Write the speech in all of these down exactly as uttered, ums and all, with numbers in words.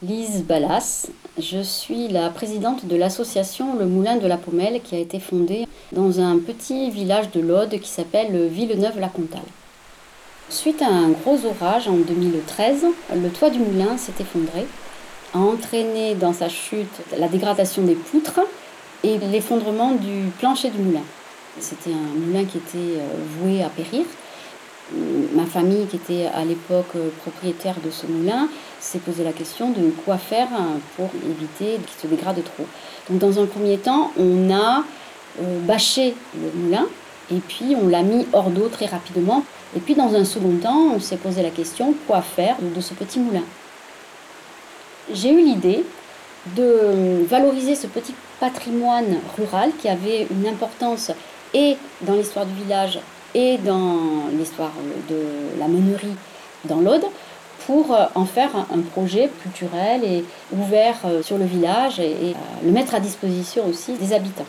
Lise Ballas, je suis la présidente de l'association Le Moulin de la Paumelle qui a été fondée dans un petit village de l'Aude qui s'appelle Villeneuve-la-Comtale. Suite à un gros orage en deux mille treize, le toit du moulin s'est effondré, a entraîné dans sa chute la dégradation des poutres et l'effondrement du plancher du moulin. C'était un moulin qui était voué à périr. Ma famille, qui était à l'époque propriétaire de ce moulin, s'est posé la question de quoi faire pour éviter qu'il se dégrade trop. Donc dans un premier temps, on a bâché le moulin et puis on l'a mis hors d'eau très rapidement. Et puis dans un second temps, on s'est posé la question quoi faire de ce petit moulin. J'ai eu l'idée de valoriser ce petit patrimoine rural qui avait une importance et dans l'histoire du village et dans l'histoire de la meunerie dans l'Aude, pour en faire un projet culturel et ouvert sur le village et le mettre à disposition aussi des habitants.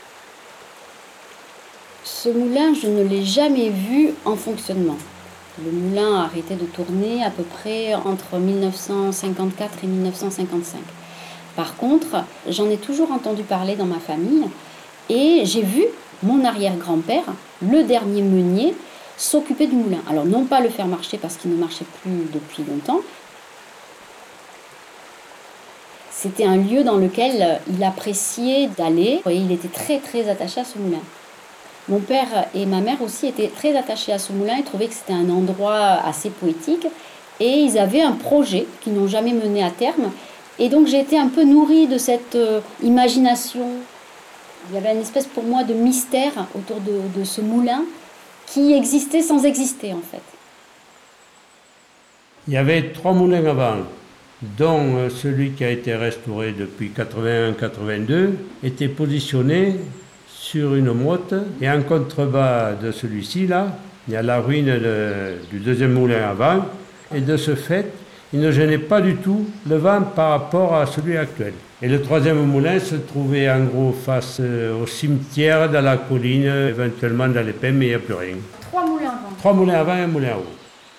Ce moulin, je ne l'ai jamais vu en fonctionnement. Le moulin a arrêté de tourner à peu près entre mille neuf cent cinquante-quatre et mille neuf cent cinquante-cinq. Par contre, j'en ai toujours entendu parler dans ma famille et j'ai vu mon arrière-grand-père, le dernier meunier, s'occuper du moulin. Alors non pas le faire marcher parce qu'il ne marchait plus depuis longtemps. C'était un lieu dans lequel il appréciait d'aller et il était très très attaché à ce moulin. Mon père et ma mère aussi étaient très attachés à ce moulin, ils trouvaient que c'était un endroit assez poétique et ils avaient un projet qu'ils n'ont jamais mené à terme. Et donc j'ai été un peu nourrie de cette euh, imagination. Il y avait une espèce pour moi de mystère autour de, de ce moulin qui existait sans exister en fait. Il y avait trois moulins avant, dont celui qui a été restauré depuis quatre-vingt-un quatre-vingt-deux était positionné sur une motte et en contrebas de celui-ci là, il y a la ruine de, du deuxième moulin avant et de ce fait, il ne gênait pas du tout le vent par rapport à celui actuel. Et le troisième moulin se trouvait en gros face au cimetière, dans la colline, éventuellement dans les pins, mais il n'y a plus rien. Trois moulins avant. Trois moulins avant et un moulin en haut.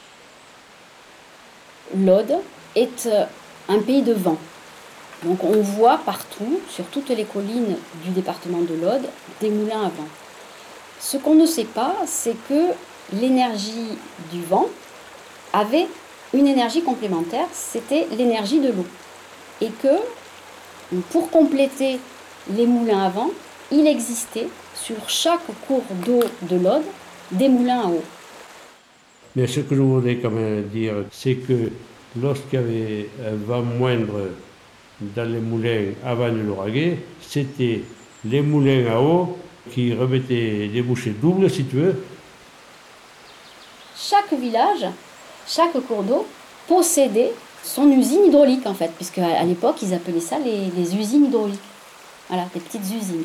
L'Aude est un pays de vent. Donc on voit partout, sur toutes les collines du département de l'Aude, des moulins à vent. Ce qu'on ne sait pas, c'est que l'énergie du vent avait une énergie complémentaire, c'était l'énergie de l'eau. Et que pour compléter les moulins à vent, il existait sur chaque cours d'eau de l'Aude des moulins à eau. Mais ce que je voudrais quand même dire, c'est que lorsqu'il y avait un vent moindre dans les moulins avant de l'ouragan, c'était les moulins à eau qui remettaient des bouchées doubles, si tu veux. Chaque village, chaque cours d'eau possédait son usine hydraulique en fait, puisque à l'époque ils appelaient ça les, les usines hydrauliques. Voilà, des petites usines.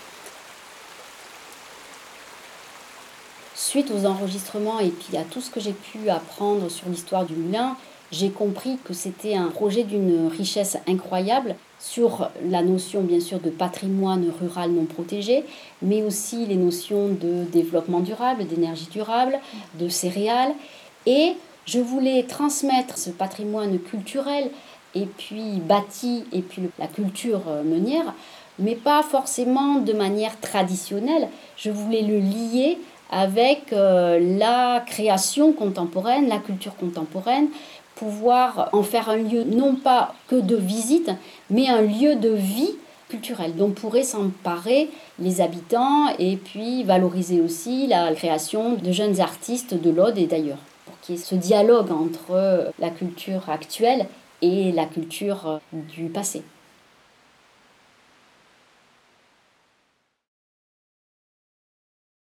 Suite aux enregistrements et puis à tout ce que j'ai pu apprendre sur l'histoire du moulin, j'ai compris que c'était un projet d'une richesse incroyable sur la notion bien sûr de patrimoine rural non protégé, mais aussi les notions de développement durable, d'énergie durable, de céréales. Et je voulais transmettre ce patrimoine culturel et puis bâti et puis la culture meunière, mais pas forcément de manière traditionnelle. Je voulais le lier avec euh, la création contemporaine, la culture contemporaine, pouvoir en faire un lieu non pas que de visite, mais un lieu de vie culturelle dont pourraient s'emparer les habitants et puis valoriser aussi la création de jeunes artistes de l'Aude et d'ailleurs, pour qu'il y ait ce dialogue entre la culture actuelle et la culture du passé.